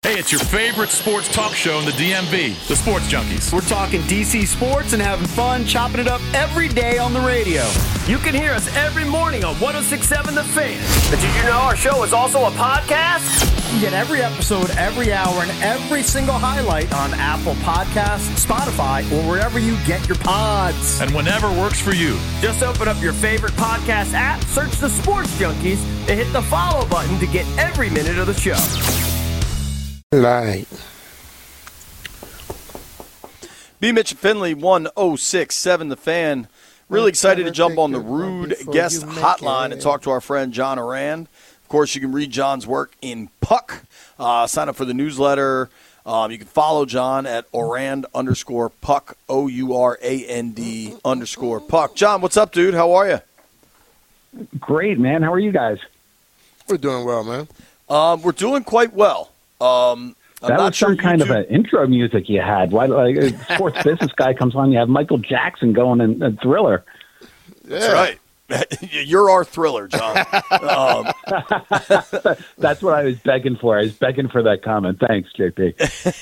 Hey, it's your favorite sports talk show in the DMV, the Sports Junkies. We're talking DC sports and having fun, chopping it up every day on the radio. You can hear us every morning on 106.7 The Fan. But did you know our show is also a podcast? You get every episode, every hour, and every single highlight on Apple Podcasts, Spotify, or wherever you get your pods. And whenever works for you. Just open up your favorite podcast app, search the Sports Junkies, and hit the follow button to get every minute of the show. Right. B. Mitch and Finley, 106.7 The Fan. Really excited to jump on the Rude Guest Hotline and talk to our friend John Ourand. Of course, you can read John's work in Puck. Sign up for the newsletter. You can follow John at Ourand_Puck, OURAND_Puck. John, what's up, dude? How are you? Great, man. How are you guys? We're doing well, man. We're doing quite well. I'm that not was sure some kind of an intro music you had. Why, like a sports business guy comes on, you have Michael Jackson going in Thriller. That's right. You're our Thriller, John. That's what I was begging for. I was begging for that comment. Thanks, JP.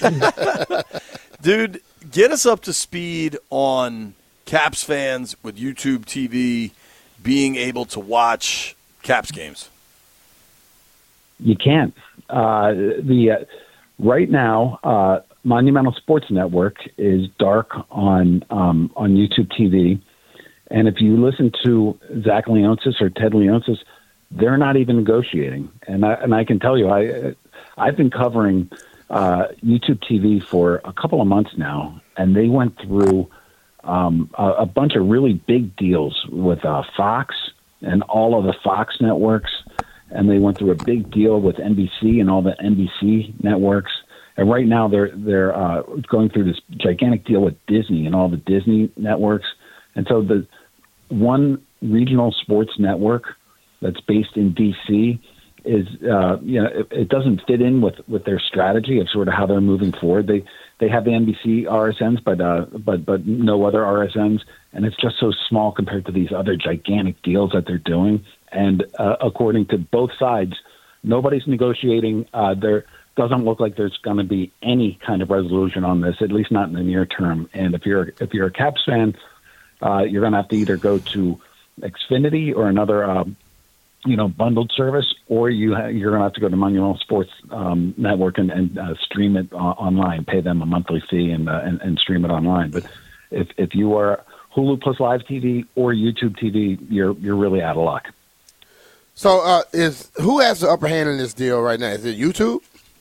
Dude, get us up to speed on Caps fans with YouTube TV being able to watch Caps games. You can't. Right now, Monumental Sports Network is dark on YouTube TV, and if you listen to Zach Leonsis or Ted Leonsis, they're not even negotiating. And I can tell you, I've been covering YouTube TV for a couple of months now, and they went through a bunch of really big deals with Fox and all of the Fox networks. And they went through a big deal with NBC and all the NBC networks. And right now they're going through this gigantic deal with Disney and all the Disney networks. And so the one regional sports network that's based in DC is, it doesn't fit in with their strategy of sort of how they're moving forward. They have the NBC RSNs, but no other RSNs. And it's just so small compared to these other gigantic deals that they're doing. And according to both sides, nobody's negotiating. There doesn't look like there's going to be any kind of resolution on this, at least not in the near term. And if you're a Caps fan, you're going to have to either go to Xfinity or another bundled service, or you're going to have to go to Monumental Sports Network and stream it online. Pay them a monthly fee and stream it online. But if you are Hulu plus Live TV or YouTube TV, you're really out of luck. So, who has the upper hand in this deal right now? Is it YouTube?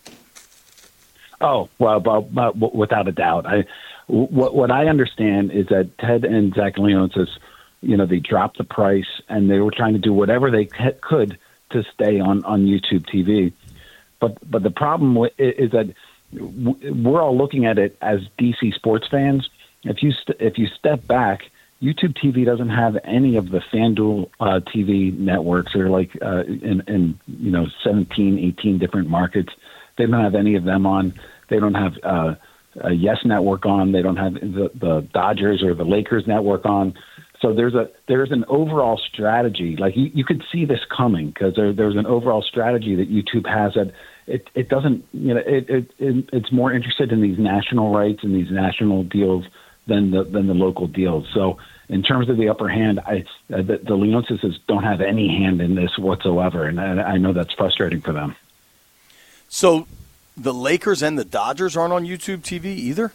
Oh, well, without a doubt. What I understand is that Ted and Zach Leonsis, they dropped the price and they were trying to do whatever they could to stay on YouTube TV. But the problem is that we're all looking at it as DC sports fans. If you step back, YouTube TV doesn't have any of the FanDuel TV networks. They're like in 17, 18 different markets. They don't have any of them on. They don't have a Yes Network on. They don't have the Dodgers or the Lakers network on. So there's an overall strategy. Like you could see this coming because there's an overall strategy that YouTube has that it doesn't. It's more interested in these national rights and these national deals than the local deals. So in terms of the upper hand, the Leonsis don't have any hand in this whatsoever, and I know that's frustrating for them. So the Lakers and the Dodgers aren't on YouTube TV either?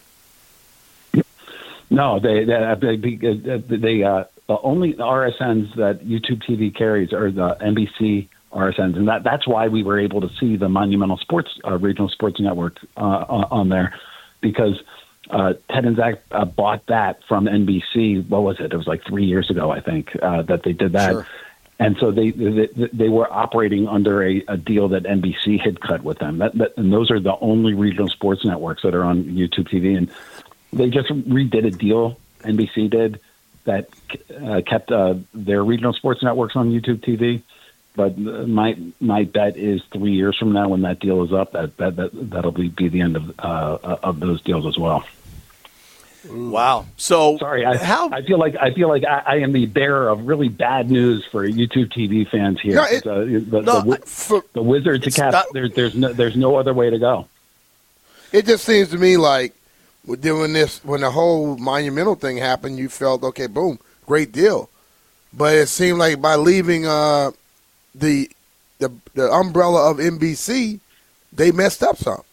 No, they the only RSNs that YouTube TV carries are the NBC RSNs, and that's why we were able to see the Monumental Sports Regional Sports Network on there, because Ted and Zach bought that from NBC. What was it? It was like 3 years ago, I think, that they did that. Sure. And so they were operating under a deal that NBC had cut with them. And those are the only regional sports networks that are on YouTube TV. And they just redid a deal, NBC did, that kept their regional sports networks on YouTube TV. But my bet is 3 years from now, when that deal is up, that'll be the end of those deals as well. Wow. So sorry, I feel like I am the bearer of really bad news for YouTube TV fans here. No, the Wizards, the Caps. There's no other way to go. It just seems to me like we're doing this when the whole Monumental thing happened. You felt okay, boom, great deal, but it seemed like by leaving the umbrella of NBC, they messed up some.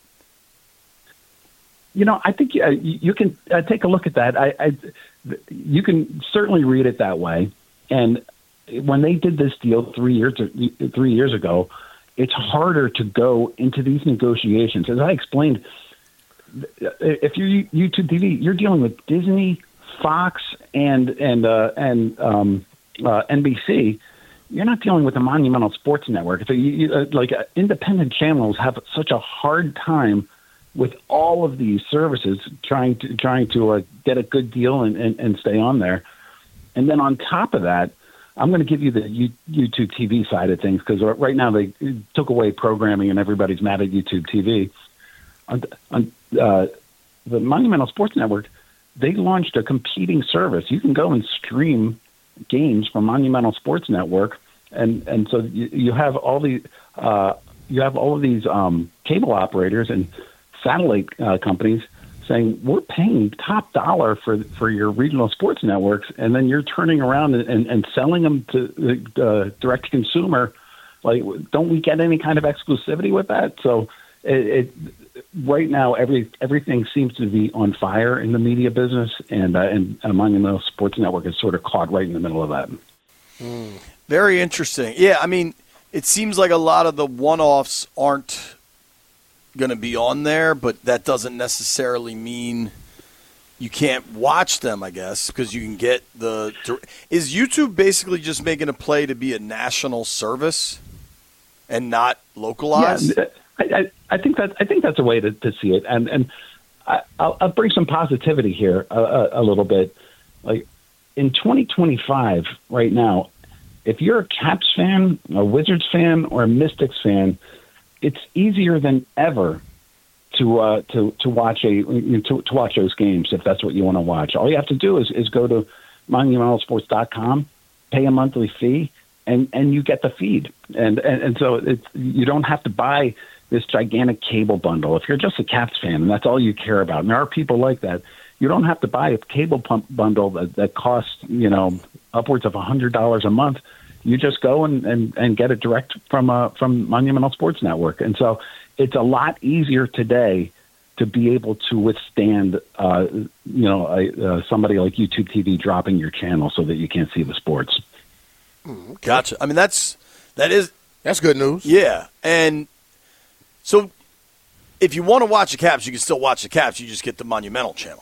I think you can take a look at that. You can certainly read it that way. And when they did this deal 3 years ago, it's harder to go into these negotiations. As I explained, if you're YouTube TV, you're dealing with Disney, Fox, and NBC. You're not dealing with the Monumental Sports Network. So independent channels have such a hard time with all of these services trying to get a good deal and stay on there. And then on top of that, I'm going to give you the YouTube TV side of things, because right now they took away programming and everybody's mad at YouTube TV. On the Monumental Sports Network, they launched a competing service. You can go and stream games from Monumental Sports Network, and so you have all these cable operators and satellite companies saying, we're paying top dollar for your regional sports networks, and then you're turning around and selling them to direct to consumer. Like, don't we get any kind of exclusivity with that? So right now, everything seems to be on fire in the media business, and Monumental Sports Network is sort of caught right in the middle of that. Very interesting. Yeah, I mean, it seems like a lot of the one-offs aren't going to be on there, but that doesn't necessarily mean you can't watch them, I guess, because you can get the. Is YouTube basically just making a play to be a national service and not localized? Yeah, I think that's a way to see it, and I'll bring some positivity here a little bit. Like in 2025, right now, if you're a Caps fan, a Wizards fan, or a Mystics fan, it's easier than ever to watch those games if that's what you want to watch. All you have to do is go to monumentalsports.com, pay a monthly fee, and you get the feed. And so you don't have to buy this gigantic cable bundle. If you're just a Caps fan and that's all you care about, and there are people like that, you don't have to buy a cable bundle that costs upwards of $100 a month. You just go and get it direct from Monumental Sports Network. And so it's a lot easier today to be able to withstand, somebody like YouTube TV dropping your channel so that you can't see the sports. Okay. Gotcha. I mean, that's good news. Yeah. And so if you want to watch the Caps, you can still watch the Caps. You just get the Monumental channel.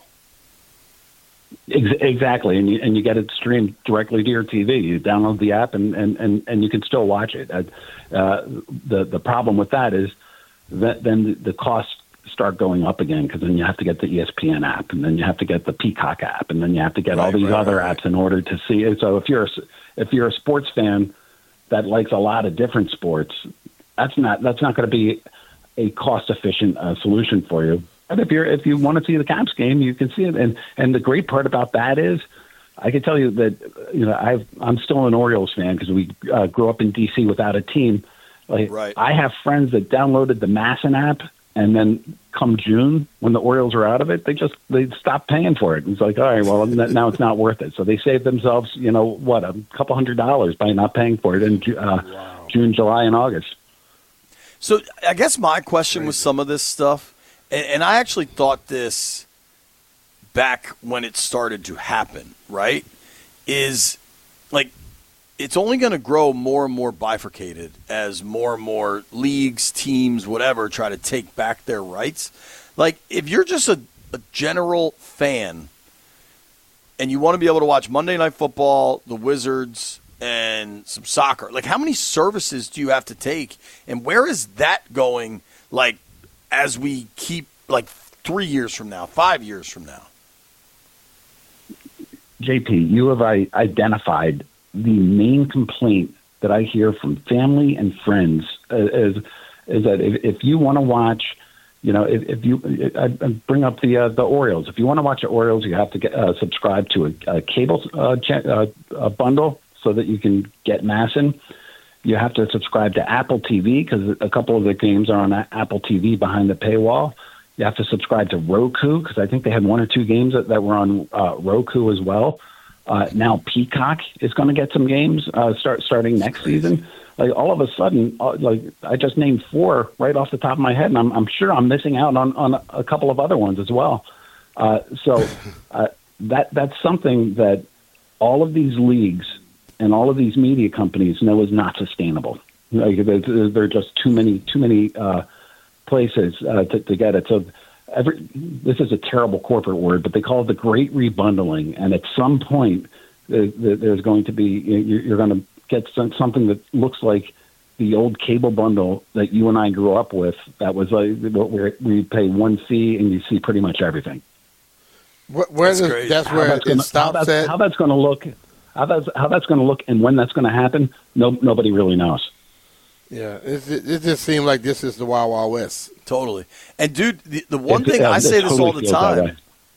Exactly, and you get it streamed directly to your TV. You download the app, and you can still watch it. The problem with that is that then the costs start going up again, because then you have to get the ESPN app, and then you have to get the Peacock app, and then you have to get all these other apps in order to see it. So if you're a sports fan that likes a lot of different sports, that's not going to be a cost efficient solution for you. But if you want to see the Caps game, you can see it. And the great part about that is, I can tell you that I'm still an Orioles fan because we grew up in D.C. without a team. I have friends that downloaded the MASN app, and then come June, when the Orioles are out of it, they stop paying for it. It's like, all right, well, now it's not worth it. So they save themselves, a couple $100 by not paying for it in June, July, and August. So I guess my question with some of this stuff, and I actually thought this back when it started to happen, right, is like it's only going to grow more and more bifurcated as more and more leagues, teams, whatever, try to take back their rights. Like if you're just a general fan and you want to be able to watch Monday Night Football, the Wizards, and some soccer, like how many services do you have to take, and where is that going, like, as we keep, like, 3 years from now, 5 years from now? JP, you have identified the main complaint that I hear from family and friends is that if you want to watch, if you bring up the Orioles, if you want to watch the Orioles, you have to get subscribe to a cable bundle so that you can get MASN. You have to subscribe to Apple TV because a couple of the games are on Apple TV behind the paywall. You have to subscribe to Roku, because I think they had 1 or 2 games that were on Roku as well. Now Peacock is going to get some games starting next season. Like, all of a sudden, like, I just named 4 right off the top of my head, and I'm sure I'm missing out on a couple of other ones as well. So that's something that all of these leagues and all of these media companies know is not sustainable. Like, there are just too many places to get it. So this is a terrible corporate word, but they call it the great rebundling. And at some point, there's going to be, you're going to get something that looks like the old cable bundle that you and I grew up with. That was like where we pay one fee and you see pretty much everything. That's where it stops at. How that's going to look, and when that's going to happen, nobody really knows. Yeah, it just seems like this is the Wild Wild West. Totally. And, dude, the one thing, I say this all the time,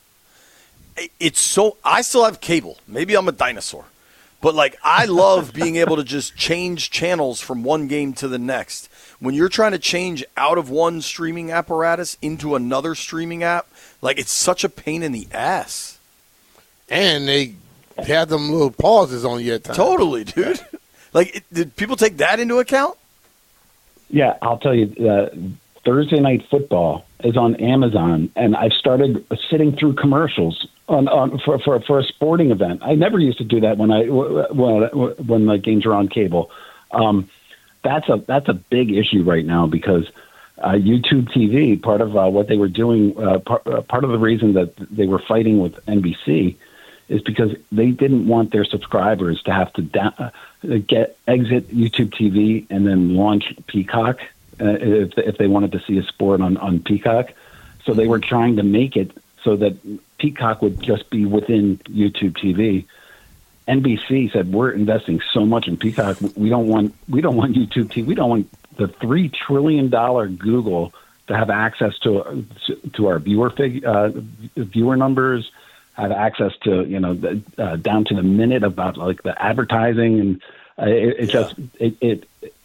it's so – I still have cable. Maybe I'm a dinosaur. But, like, I love being able to just change channels from one game to the next. When you're trying to change out of one streaming apparatus into another streaming app, like, it's such a pain in the ass. And they have them little pauses on you at times. Totally, dude. Like, did people take that into account? Yeah, I'll tell you, Thursday Night Football is on Amazon, and I started sitting through commercials for a sporting event. I never used to do that when the games are on cable. That's a big issue right now, because YouTube TV, part of what they were doing, part of the reason that they were fighting with NBC is because they didn't want their subscribers to have to exit YouTube TV and then launch Peacock if they wanted to see a sport on Peacock. So they were trying to make it so that Peacock would just be within YouTube TV. NBC said, we're investing so much in Peacock, we don't want YouTube TV. We don't want the $3 trillion Google to have access to our viewer numbers, have access to, down to the minute about like the advertising, and if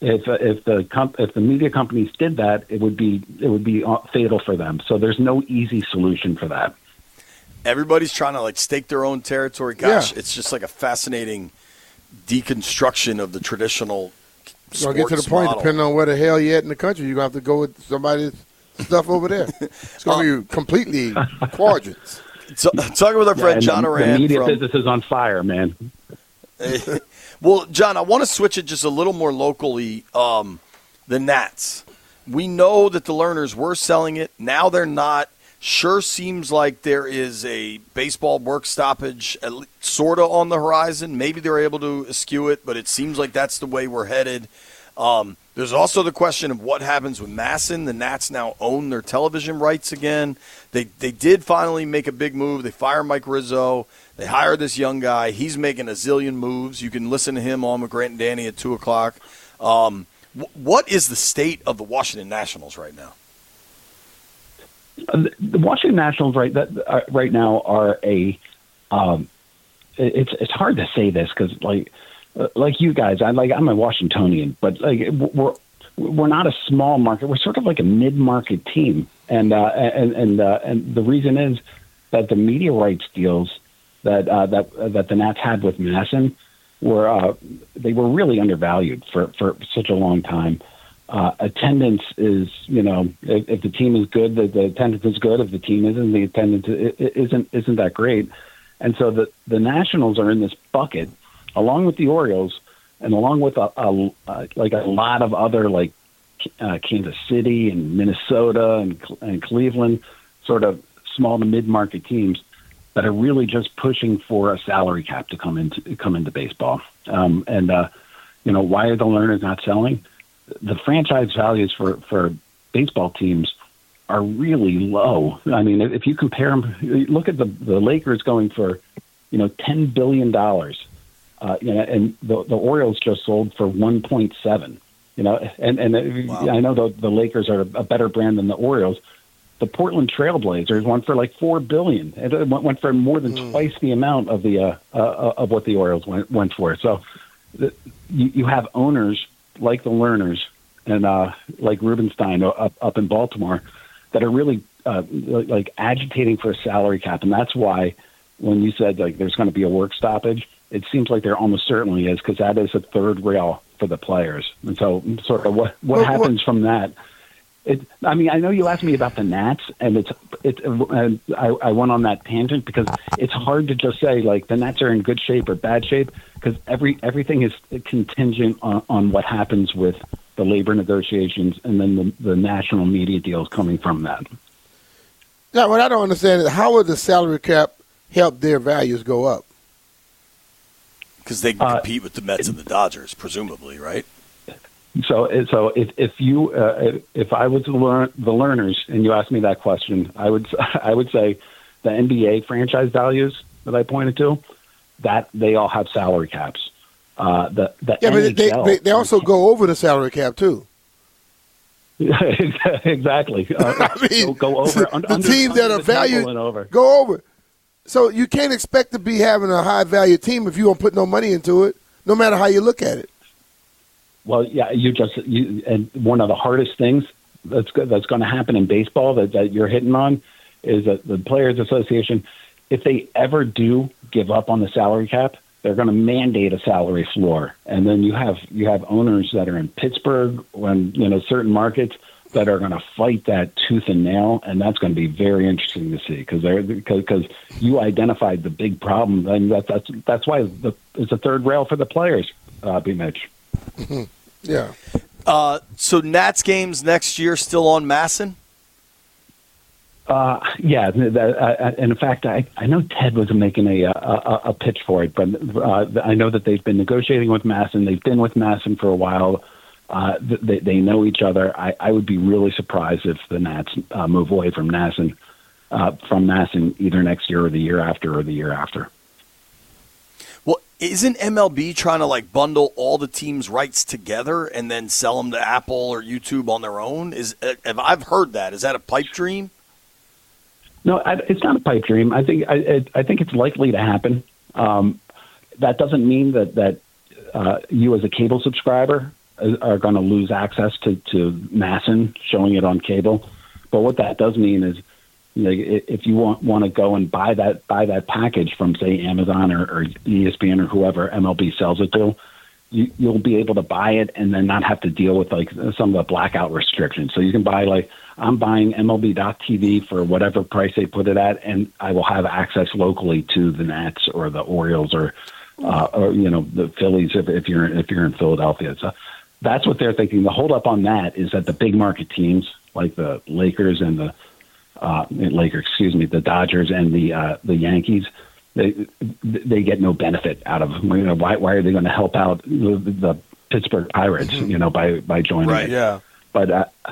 the media companies did that, it would be fatal for them. So there's no easy solution for that. Everybody's trying to like stake their own territory. Gosh, It's just like a fascinating deconstruction of the traditional sports get to the point, model. depending on where the hell you're at in the country, you're going to have to go with somebody's stuff over there. It's going to be completely quadrants. So, talking with our friend John Ourand. The media business is on fire, man. Well, John, I want to switch it just a little more locally. The Nats. We know that the Learners were selling it. Now they're not. Sure seems like there is a baseball work stoppage sort of on the horizon. Maybe they're able to eschew it, but it seems like that's the way we're headed. There's also the question of what happens with Masson. The Nats now own their television rights again. They did finally make a big move. They fired Mike Rizzo. They hired this young guy. He's making a zillion moves. You can listen to him on McGrant and Danny at 2 o'clock. What is the state of the Washington Nationals right now? The Washington Nationals right now are it's hard to say this because like you guys, I'm a Washingtonian, but like we're not a small market. We're sort of like a mid-market team, and the reason is that the media rights deals that the Nats had with Masson were really undervalued for such a long time. Attendance is, if the team is good, the attendance is good. If the team isn't, the attendance isn't that great. And so the Nationals are in this bucket, along with the Orioles, and along with a lot of other Kansas City and Minnesota and Cleveland, sort of small to mid market teams that are really just pushing for a salary cap to come into baseball. Why are the Learners not selling? The franchise values for baseball teams are really low. I mean, if you compare them, look at the Lakers going for, $10 billion, and the Orioles just sold for 1.7. Wow. I know the Lakers are a better brand than the Orioles. The Portland Trailblazers went for like $4 billion. It went for more than twice the amount of the of what the Orioles went for. So you have owners like the Learners and like Rubenstein up in Baltimore that are really like agitating for a salary cap, and that's why when you said like there's going to be a work stoppage, it seems like there almost certainly is, because that is a third rail for the players. And so, sort of what happens from that. I mean, I know you asked me about the Nats, and I went on that tangent because it's hard to just say like the Nats are in good shape or bad shape, because everything is contingent on what happens with the labor negotiations and then the national media deals coming from that. Now, what I don't understand is how would the salary cap help their values go up? Because they can compete with the Mets and the Dodgers, presumably, right? So if I was the learners and you asked me that question, I would say the NBA franchise values that I pointed to, that they all have salary caps. But they also go over the salary cap too. Exactly. I mean, go over the teams that are valued go over. So you can't expect to be having a high value team if you don't put no money into it, no matter how you look at it. Well, yeah, and one of the hardest things that's going to happen in baseball that you're hitting on is that the Players Association, if they ever do give up on the salary cap, they're going to mandate a salary floor, and then you have owners that are in Pittsburgh, certain markets that are going to fight that tooth and nail, and that's going to be very interesting to see because you identified the big problem, and that's why it's a third rail for the players. Mitch. Yeah. So Nats games next year still on Masson? Yeah. And in fact, I know Ted was making a pitch for it, but I know that they've been negotiating with Masson. They've been with Masson for a while. They know each other. I would be really surprised if the Nats move away from Masson either next year or the year after. Well, isn't MLB trying to like bundle all the teams' rights together and then sell them to Apple or YouTube on their own? I've heard that. Is that a pipe dream? No, it's not a pipe dream. I think it's likely to happen. That doesn't mean that you as a cable subscriber are going to lose access to Masson showing it on cable. But what that does mean is, if you want to go and buy that package from, say, Amazon or ESPN or whoever MLB sells it to, you'll be able to buy it and then not have to deal with like some of the blackout restrictions. So you can buy I'm buying MLB.TV for whatever price they put it at, and I will have access locally to the Nats or the Orioles or the Phillies if you're in Philadelphia. So that's what they're thinking. The holdup on that is that the big market teams like the Lakers and the Dodgers and the Yankees, they get no benefit out of them. Why are they going to help out the Pittsburgh Pirates? By joining right, it. Yeah. But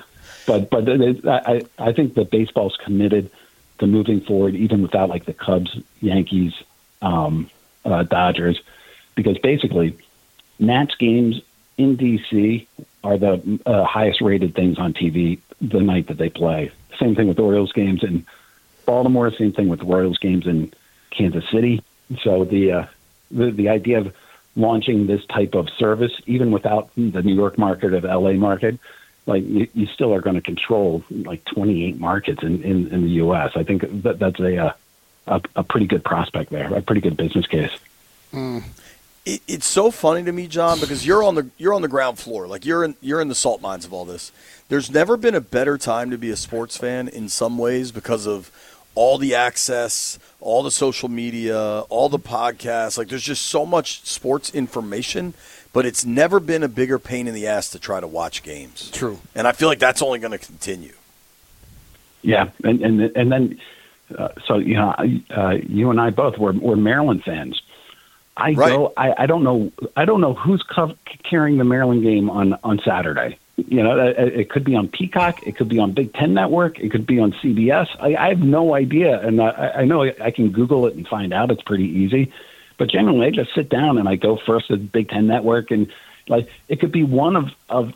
I think that baseball's committed to moving forward, even without like the Cubs, Yankees, Dodgers, because basically Nats games in DC are the highest rated things on TV the night that they play. Same thing with Orioles games in Baltimore. Same thing with Royals games in Kansas City. So the idea of launching this type of service, even without the New York market or the LA market, like you still are going to control like 28 markets in the U.S. I think that's a pretty good prospect there, a pretty good business case. It's so funny to me, John, because you're on the ground floor, like you're in the salt mines of all this. There's never been a better time to be a sports fan in some ways because of all the access, all the social media, all the podcasts. Like there's just so much sports information, but it's never been a bigger pain in the ass to try to watch games. True. And I feel like that's only going to continue. Yeah, and then so you and I both were Maryland fans. I don't know who's carrying the Maryland game on Saturday. It could be on Peacock, it could be on Big Ten Network, it could be on CBS. I have no idea, and I know I can Google it and find out. It's pretty easy, but generally I just sit down and I go first to Big Ten Network, and like it could be one of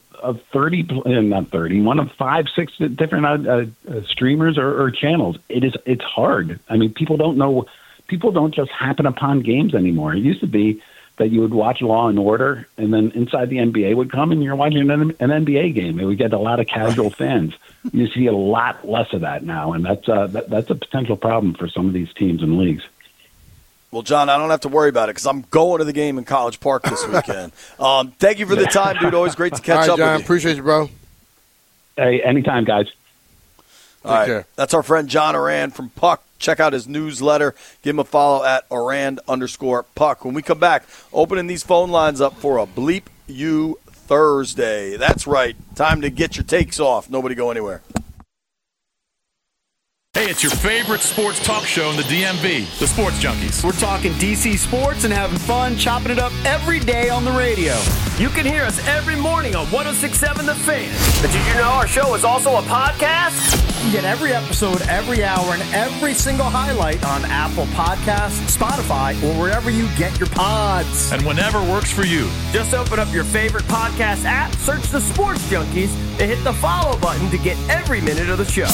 5, 6 different streamers or channels. It's hard. I mean, people don't know. People don't just happen upon games anymore. It used to be that you would watch Law and Order, and then Inside the NBA would come, and you're watching an NBA game. It would get a lot of casual fans. You see a lot less of that now, and that's a potential problem for some of these teams and leagues. Well, John, I don't have to worry about it because I'm going to the game in College Park this weekend. Thank you for the time, dude. Always great to catch up John, with you. Appreciate you, bro. Hey, anytime, guys. All right. Care. That's our friend John Ourand from Puck. Check out his newsletter. Give him a follow at Ourand_Puck. When we come back, opening these phone lines up for a Bleep You Thursday. That's right. Time to get your takes off. Nobody go anywhere. Hey, it's your favorite sports talk show in the DMV, the Sports Junkies. We're talking DC sports and having fun, chopping it up every day on the radio. You can hear us every morning on 106.7 The Fan. But did you know our show is also a podcast? You get every episode, every hour, and every single highlight on Apple Podcasts, Spotify, or wherever you get your pods. And whenever works for you. Just open up your favorite podcast app, search The Sports Junkies, and hit the follow button to get every minute of the show.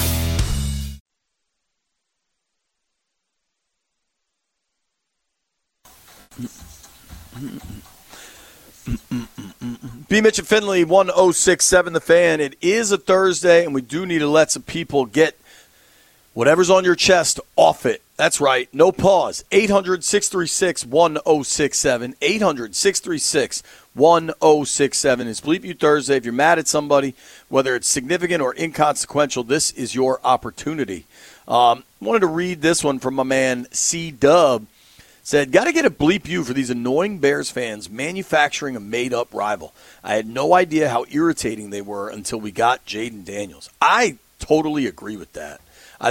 B. Mitch and Finley, 106.7 The Fan. It is a Thursday, and we do need to let some people get whatever's on your chest off it. That's right. No pause. 800-636-1067. 800-636-1067. It's Bleep You Thursday. If you're mad at somebody, whether it's significant or inconsequential, this is your opportunity. Wanted to read this one from my man C-Dub. Said, got to get a bleep you for these annoying Bears fans manufacturing a made-up rival. I had no idea how irritating they were until we got Jaden Daniels. I totally agree with that. I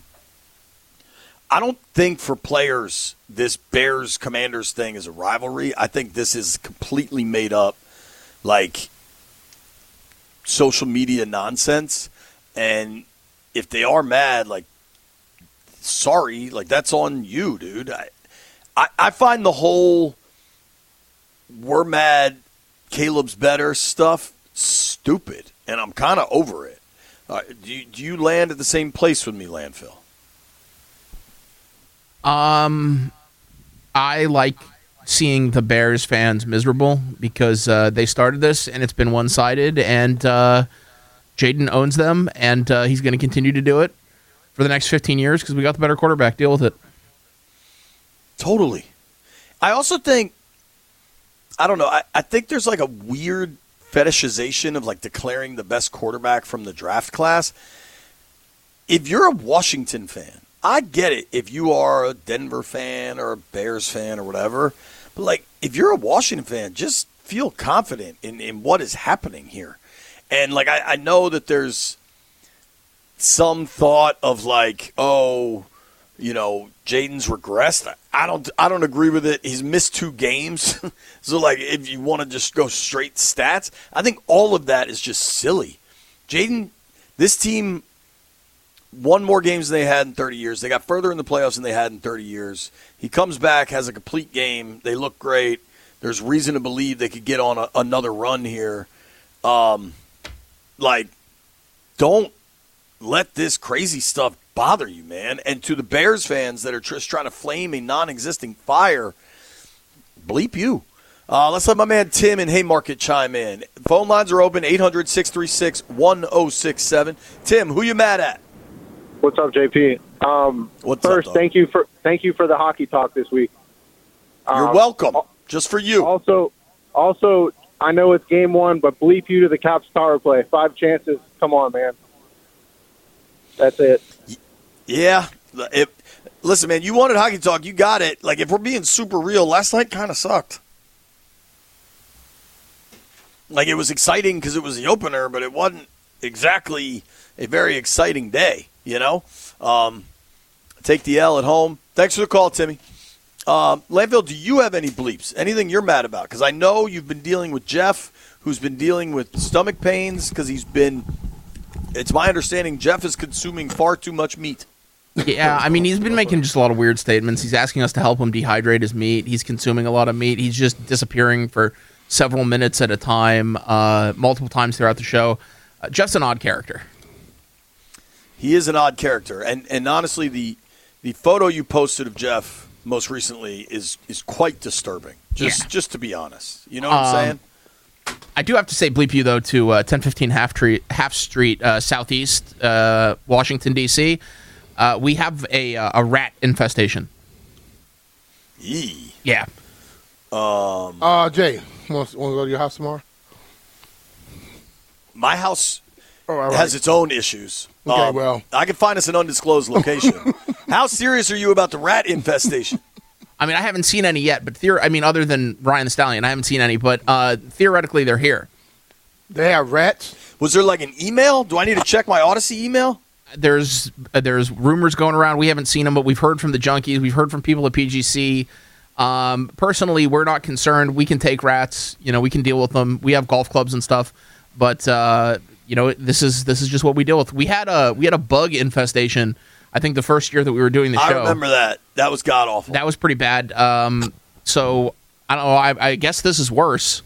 don't think for players this Bears-Commanders thing is a rivalry. I think this is completely made up, like, social media nonsense. And if they are mad, like, sorry, like, that's on you, dude. I find the whole we're mad, Caleb's better stuff stupid, and I'm kind of over it. Do you land at the same place with me, Landfill? I like seeing the Bears fans miserable because they started this, and it's been one-sided, and Jaden owns them, and he's going to continue to do it for the next 15 years because we got the better quarterback. Deal with it. Totally. I also think, I don't know, I think there's like a weird fetishization of like declaring the best quarterback from the draft class. If you're a Washington fan, I get it if you are a Denver fan or a Bears fan or whatever. But like if you're a Washington fan, just feel confident in what is happening here. And like I know that there's some thought of like, oh, you know, Jaden's regressed. I don't agree with it. He's missed 2 games. So, like, if you want to just go straight stats, I think all of that is just silly. Jaden, this team won more games than they had in 30 years. They got further in the playoffs than they had in 30 years. He comes back, has a complete game. They look great. There's reason to believe they could get on another run here. Like, don't let this crazy stuff bother you, man. And to the Bears fans that are just trying to flame a non-existing fire, bleep you. Let's let my man Tim in Haymarket chime in. Phone lines are open, 800-636-1067. Tim, who you mad at? What's up, JP? First, up, thank you for the hockey talk this week. You're welcome. Just for you. Also, I know it's game 1, but bleep you to the Caps power play. 5 chances. Come on, man. That's it. Yeah. Listen, man, you wanted hockey talk. You got it. Like, if we're being super real, last night kind of sucked. Like, it was exciting because it was the opener, but it wasn't exactly a very exciting day, you know? Take the L at home. Thanks for the call, Timmy. Landfill, do you have any bleeps? Anything you're mad about? Because I know you've been dealing with Jeff, who's been dealing with stomach pains because it's my understanding Jeff is consuming far too much meat. Yeah, I mean, he's been making just a lot of weird statements. He's asking us to help him dehydrate his meat. He's consuming a lot of meat. He's just disappearing for several minutes at a time, multiple times throughout the show. Jeff's an odd character. He is an odd character. And honestly, the photo you posted of Jeff most recently is quite disturbing. Just to be honest, you know what I'm saying? I do have to say bleep you though to 1015 Half Street Southeast Washington D.C. We have a rat infestation. Yee. Yeah. Jay, want to go to your house tomorrow? My house all right. has its own issues. Okay, well, I can find us an undisclosed location. How serious are you about the rat infestation? I mean, I haven't seen any yet, but other than Ryan the Stallion, I haven't seen any. But theoretically, they're here. They have rats. Was there like an email? Do I need to check my Odyssey email? There's rumors going around. We haven't seen them, but we've heard from the junkies. We've heard from people at PGC. Personally, we're not concerned. We can take rats. We can deal with them. We have golf clubs and stuff. But this is just what we deal with. We had a bug infestation. I think the first year that we were doing the show. I remember that. That was god awful. That was pretty bad. So I don't know. I guess this is worse.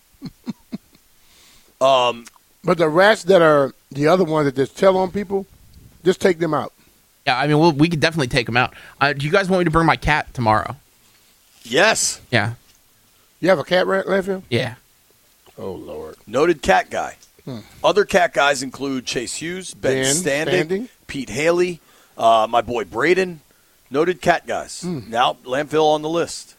But the rats that are the other ones that just tell on people, just take them out. Yeah, I mean, we could definitely take them out. Do you guys want me to bring my cat tomorrow? Yes. Yeah. You have a cat rat, Landfill? Yeah. Oh, Lord. Noted cat guy. Other cat guys include Chase Hughes, Ben Standing, Pete Haley, my boy Braden. Noted cat guys. Now, Landfill on the list.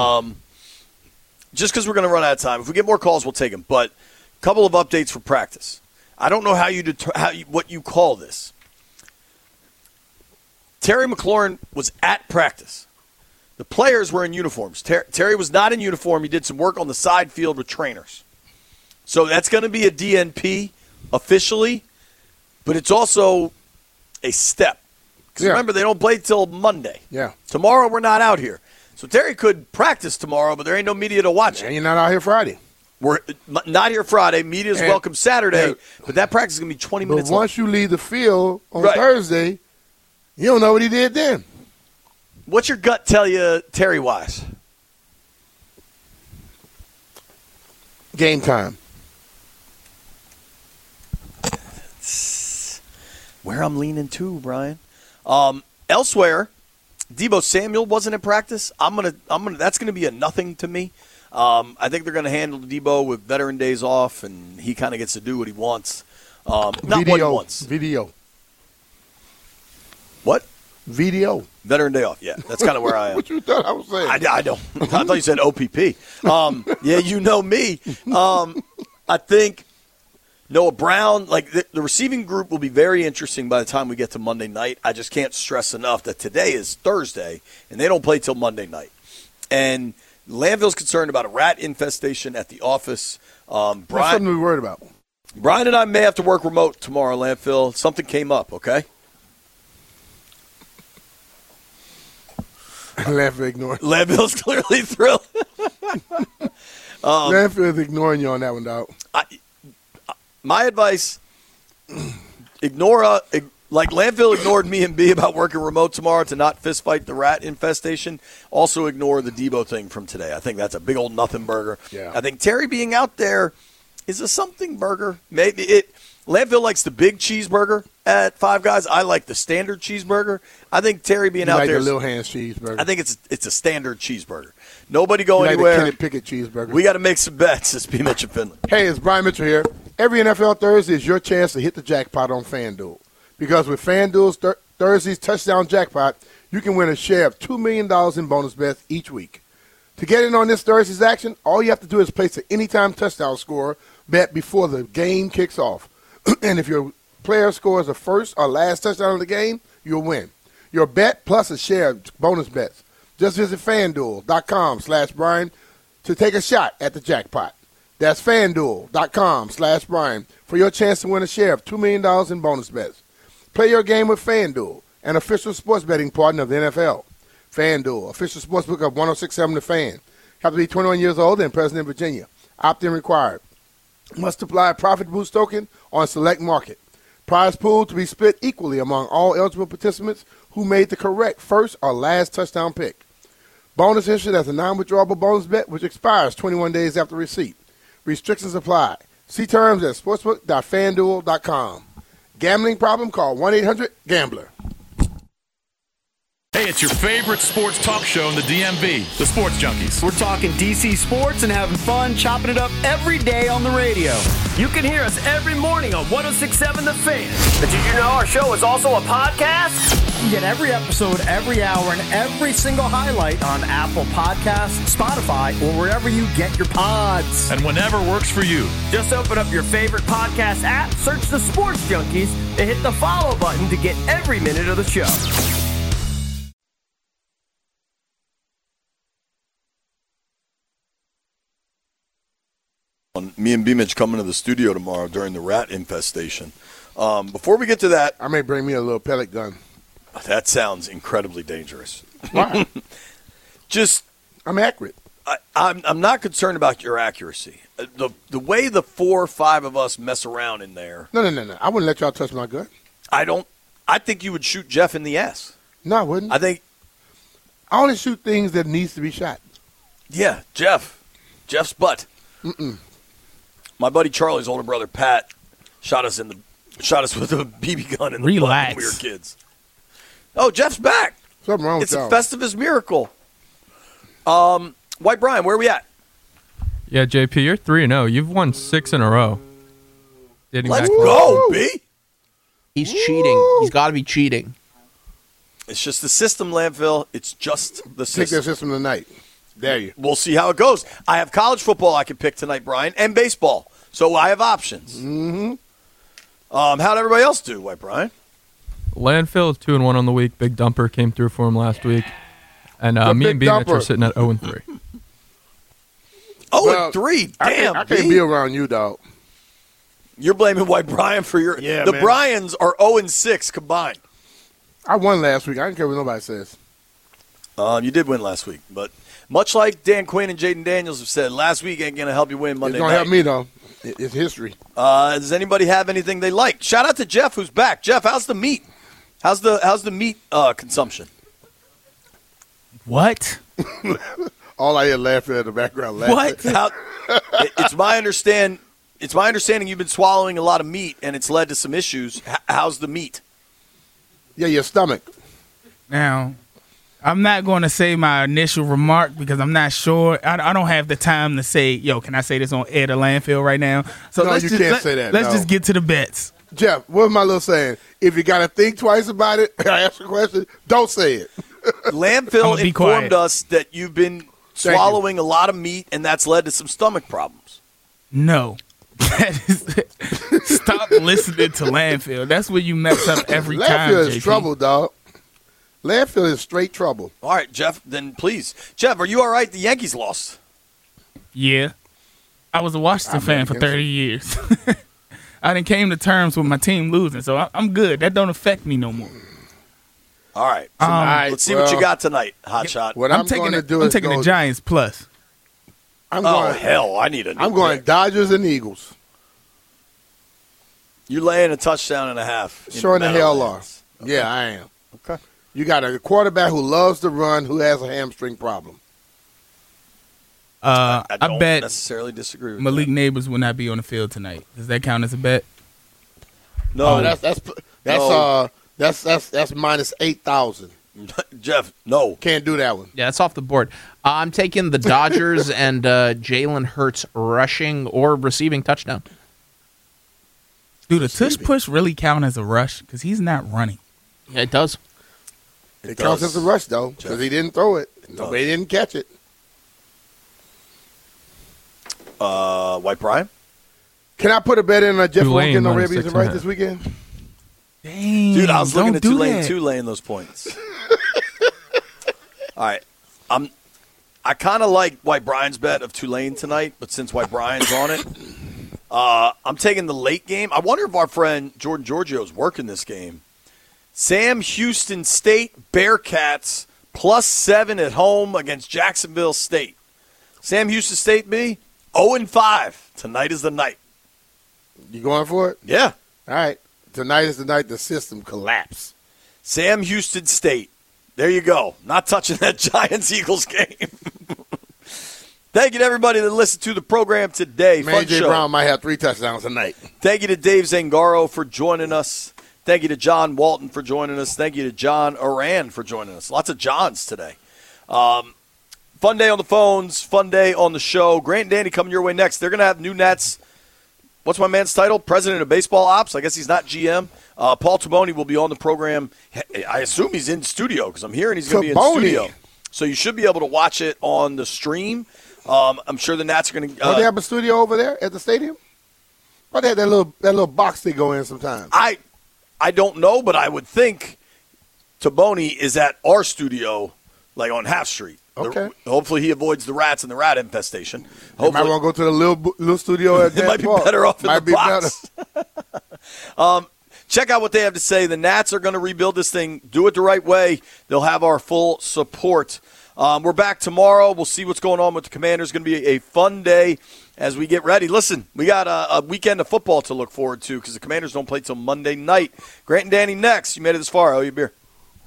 Just because we're going to run out of time. If we get more calls, we'll take them. But a couple of updates for practice. I don't know what you call this. Terry McLaurin was at practice. The players were in uniforms. Terry was not in uniform. He did some work on the side field with trainers. So that's going to be a DNP officially, but it's also a step. Because remember, they don't play till Monday. Yeah. Tomorrow we're not out here. So Terry could practice tomorrow, but there ain't no media to watch it. And you're not out here Friday. We're not here Friday. Media's welcome Saturday, but that practice is going to be 20 minutes long. But once you leave the field on Thursday, you don't know what he did then. What's your gut tell you Terry-wise? Game time. Where I'm leaning to, Brian. Elsewhere, Deebo Samuel wasn't in practice. That's gonna be a nothing to me. I think they're gonna handle Deebo with veteran days off, and he kind of gets to do what he wants. Not what he wants. Video. What? Video. Veteran day off. Yeah, that's kind of where I am. What you thought I was saying? I don't. I thought you said OPP. Yeah, you know me. I think Noah Brown, like the receiving group will be very interesting by the time we get to Monday night. I just can't stress enough that today is Thursday, and they don't play till Monday night. And Landville's concerned about a rat infestation at the office. That's something we're worried about. Brian and I may have to work remote tomorrow, Landfill. Something came up, okay? Landfill ignoring. Landville's clearly thrilled. Landfill is ignoring you on that one, dog. My advice, like Landfill ignored me and B about working remote tomorrow to not fistfight the rat infestation. Also ignore the Deebo thing from today. I think that's a big old nothing burger. Yeah. I think Terry being out there is a something burger. Maybe Landfill likes the big cheeseburger at Five Guys. I like the standard cheeseburger. I think Terry being out there, the Little Hands cheeseburger. I think it's a standard cheeseburger. Nobody go like anywhere. The Kenny Pickett cheeseburger. We got to make some bets. It's B. Mitch and Finley. Hey, it's Brian Mitchell here. Every NFL Thursday is your chance to hit the jackpot on FanDuel. Because with FanDuel's Thursday's touchdown jackpot, you can win a share of $2 million in bonus bets each week. To get in on this Thursday's action, all you have to do is place an anytime touchdown score bet before the game kicks off. And if your player scores the first or last touchdown of the game, you'll win. Your bet plus a share of bonus bets. Just visit FanDuel.com/Brian to take a shot at the jackpot. That's FanDuel.com/Brian for your chance to win a share of $2 million in bonus bets. Play your game with FanDuel, an official sports betting partner of the NFL. FanDuel, official sportsbook of 106.7 The Fan. Have to be 21 years old and present in Virginia. Opt-in required. Must apply a profit boost token on select market. Prize pool to be split equally among all eligible participants who made the correct first or last touchdown pick. Bonus issued as a non-withdrawable bonus bet which expires 21 days after receipt. Restrictions apply. See terms at sportsbook.fanduel.com. Gambling problem? Call 1-800-GAMBLER. Hey, it's your favorite sports talk show in the DMV, the Sports Junkies. We're talking DC sports and having fun, chopping it up every day on the radio. You can hear us every morning on 106.7 The Fan. But did you know our show is also a podcast? You get every episode, every hour, and every single highlight on Apple Podcasts, Spotify, or wherever you get your pods. And whenever works for you. Just open up your favorite podcast app, search The Sports Junkies, and hit the follow button to get every minute of the show. Me and B-Mitch coming to the studio tomorrow during the rat infestation. Before we get to that, I may bring me a little pellet gun. That sounds incredibly dangerous. Why? I'm accurate. I'm not concerned about your accuracy. The way the 4 or 5 of us mess around in there. No. I wouldn't let y'all touch my gun. I think you would shoot Jeff in the ass. No, I wouldn't. I only shoot things that needs to be shot. Yeah, Jeff's butt. Mm-mm. My buddy Charlie's older brother Pat shot us with a BB gun in the butt when we were kids. Oh, Jeff's back. Something wrong with y'all. It's a Festivus miracle. White Brian, where are we at? Yeah, JP, you're 3-0. You've won 6 in a row. Let's go, B. He's cheating. He's got to be cheating. It's just the system, Landfill. It's just the system. Take that system tonight. There you. We'll see how it goes. I have college football I can pick tonight, Brian, and baseball. So I have options. Mm-hmm. How'd everybody else do, White Brian? Landfill is 2-1 on the week. Big Dumper came through for him last week. And me and B-Mitch are sitting at 0-3. 0-3? Damn, I can't be around you, dog. You're blaming White Brian for your... Yeah, the man. Bryans are 0-6 combined. I won last week. I don't care what nobody says. You did win last week, but much like Dan Quinn and Jaden Daniels have said, last week ain't going to help you win Monday night. It's going to help me, though. It's history. Does anybody have anything they like? Shout out to Jeff, who's back. Jeff, how's the meat? How's the meat consumption? What? All I hear laughing in the background. What? It's my understanding you've been swallowing a lot of meat, and it's led to some issues. How's the meat? Yeah, your stomach. Now, I'm not going to say my initial remark because I'm not sure. I don't have the time to say, yo, can I say this on air to Landfill right now? So No, you can't say that, Let's no. just get to the bets. Jeff, what's my little saying? If you got to think twice about it, I ask a question, don't say it. Landfill informed us that you've been swallowing a lot of meat, and that's led to some stomach problems. No. Stop listening to Landfill. That's where you mess up every time, Landfill is JP. trouble, dog. Landfill is straight trouble. All right, Jeff, then please. Jeff, are you all right? The Yankees lost. Yeah. I was a Washington fan for 30 years. I done came to terms with my team losing, so I'm good. That don't affect me no more. All right. So let's see what you got tonight, Hotshot. What I'm going to do I'm is taking the Giants plus. Hell, I need a new I'm going pick. Dodgers and Eagles. You laying a touchdown and a half. Sure in the hell are. Meadowlands. Okay. Yeah, I am. Okay. You got a quarterback who loves to run, who has a hamstring problem. I don't bet necessarily disagree with Malik that. Neighbors will not be on the field tonight. Does that count as a bet? No, that's minus 8,000. Jeff, no. Can't do that one. Yeah, it's off the board. I'm taking the Dodgers and Jalen Hurts rushing or receiving touchdown. Do the tush push really count as a rush? Because he's not running. Yeah, it does. It counts as a rush, though, because he didn't throw it. Nobody didn't catch it. White Brian? Can I put a bet in on Jeff won't Tulane get no minus ribbies 6.5. right this weekend? Dang, Dude, I was looking at don't do Tulane that. too, laying those points. All right. I kind of like White Brian's bet of Tulane tonight, but since White Brian's on it, I'm taking the late game. I wonder if our friend Jordan Giorgio is working this game. Sam Houston State Bearcats +7 at home against Jacksonville State. Sam Houston State, B, 0-5. Tonight is the night. You going for it? Yeah. All right. Tonight is the night the system collapse. Sam Houston State. There you go. Not touching that Giants-Eagles game. Thank you to everybody that listened to the program today. Man, Fun J. show. Brown might have 3 touchdowns tonight. Thank you to Dave Zangaro for joining us. Thank you to John Walton for joining us. Thank you to John Oran for joining us. Lots of Johns today. Fun day on the phones, fun day on the show. Grant and Danny coming your way next. They're going to have new Nets. What's my man's title? President of Baseball Ops. I guess he's not GM. Paul Taboni will be on the program. I assume he's in studio because I'm hearing he's going to be in studio. So you should be able to watch it on the stream. I'm sure the Nats are going to. Do they have a studio over there at the stadium? Or they have that little box they go in sometimes? I don't know, but I would think Taboni is at our studio, like on Half Street. Okay. Hopefully he avoids the rats and the rat infestation. Hopefully, might want to go to the little studio at that. It might be better off in the box. Check out what they have to say. The Nats are going to rebuild this thing. Do it the right way. They'll have our full support. We're back tomorrow. We'll see what's going on with the Commanders. It's going to be a fun day as we get ready. Listen, we got a weekend of football to look forward to because the Commanders don't play till Monday night. Grant and Danny next. You made it this far. I owe you a beer.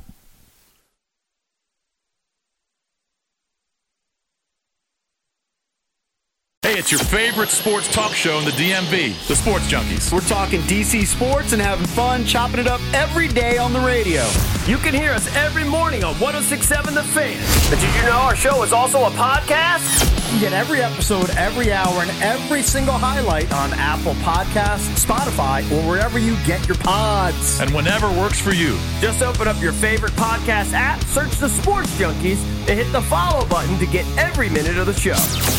Hey, it's your favorite sports talk show in the DMV, the Sports Junkies. We're talking DC sports and having fun, chopping it up every day on the radio. You can hear us every morning on 106.7 The Fan. But did you know our show is also a podcast? You get every episode, every hour, and every single highlight on Apple Podcasts, Spotify, or wherever you get your pods. And whenever works for you. Just open up your favorite podcast app, search The Sports Junkies, and hit the follow button to get every minute of the show.